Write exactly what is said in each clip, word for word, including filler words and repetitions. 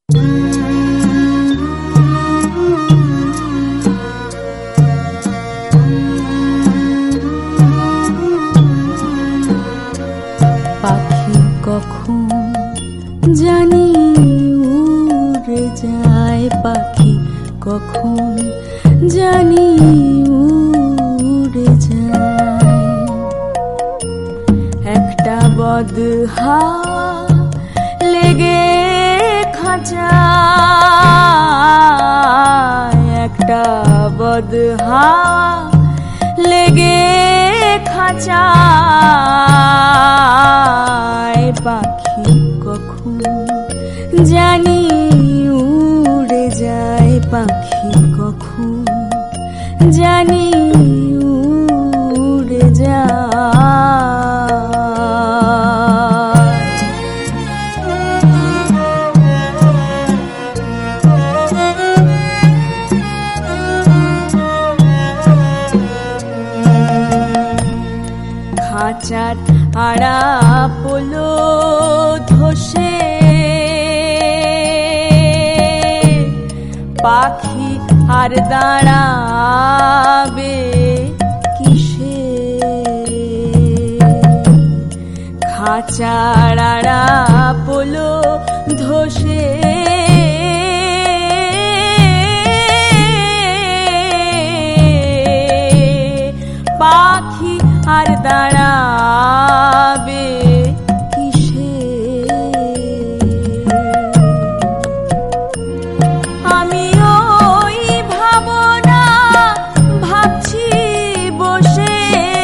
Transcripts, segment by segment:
পাখি কখন জানি উড়ে যায়, পাখি কখন জানি উড়ে যায়। একটা বদহা লেগে খাঁচায়, একটা বদহা লেগে খাঁচায়। পাখি কখন জানি উড়ে যায়, পাখি কখন জানি উড়ে যায়। খাঁচার আড়া পোলো ধসে পাখি আর দাঁড়াবে কিসে? খাঁচার আড়া পোলো ধসে পাখি আর দাঁড়াবে কিসে? আমি ওই ভাবনা ভাবছি বসে,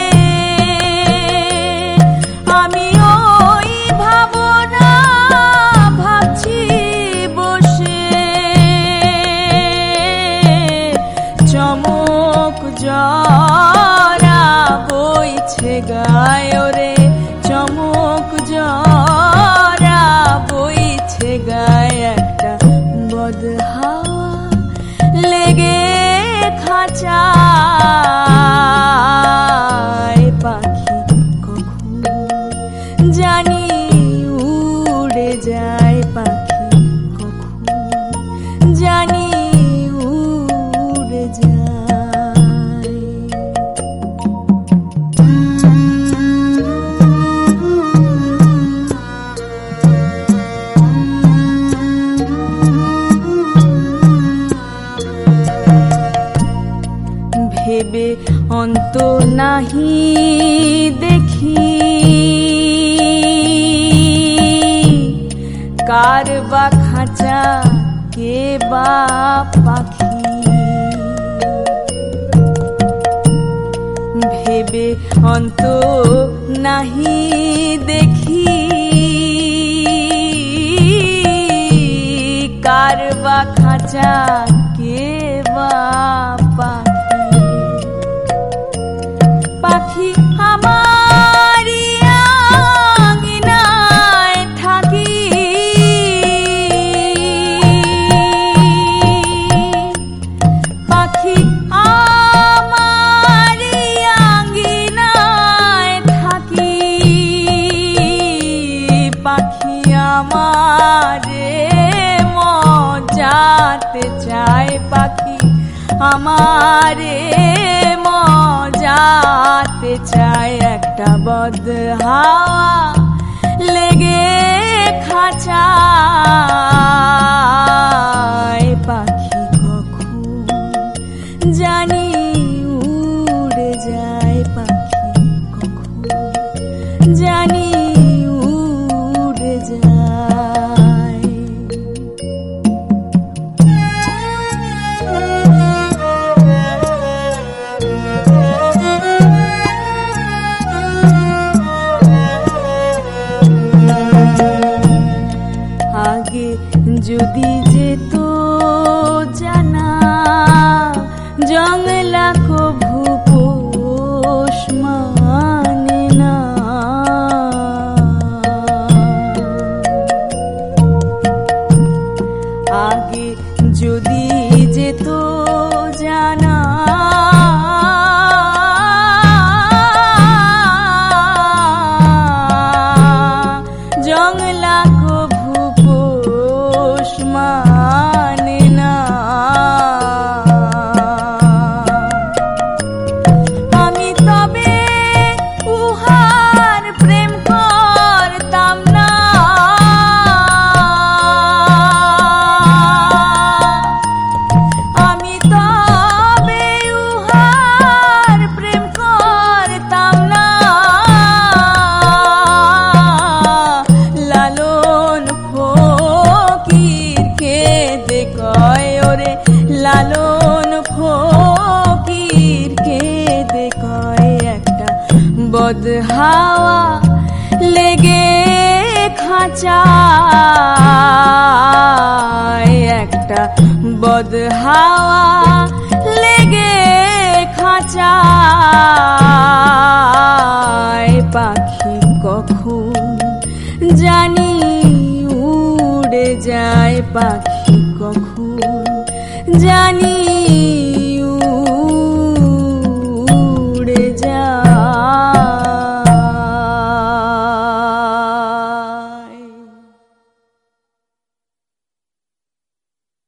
আমি ওই ভাবনা ভাবছি বসে। চমক জরা বইছে গায় রে, চমক জরা বইছে গায়। একটা বদহাওয়া লেগে খাঁচায়, পাখি কখন জানি উড়ে যায়, পাখি কখন জানি উড়ে যায়। ভেবে অন্ত নাহি দেখি, কার বা খাঁচা কে বা পাখি। ভেবে অন্ত নাহি দেখি, কার বা খাঁচা কে বা পাখি। পাখি আমারি আঙিনায় থাকি, পাখি আমারি আঙিনায় থাকি। পাখি আমারে মজাতে চায়, পাখি আমারে মজাতে চায়। একটা বদহাওয়া লেগে খাঁচায়, পাখি কখন জানি উড়ে যায়, পাখি কখন জানি উড়ে যায়। আগে যদি যেত জানা জংলা কভু পোষ মানে না। আগে যদি যেত জানা জংলা কভু পোষ মানে না। আমি তবে উহার প্রেম করতাম না, আমি তবে উহার প্রেম করতাম না। লালন ফকির কেঁদে কয় ওরে, লালন ফকির কেঁদে কয় একটা বদ হাওয়া লেগে খাঁচায়, একটা বদ হাওয়া লেগে খাঁচায়। পাখি কখন জানি উড়ে যায়, পাখি কখন জানি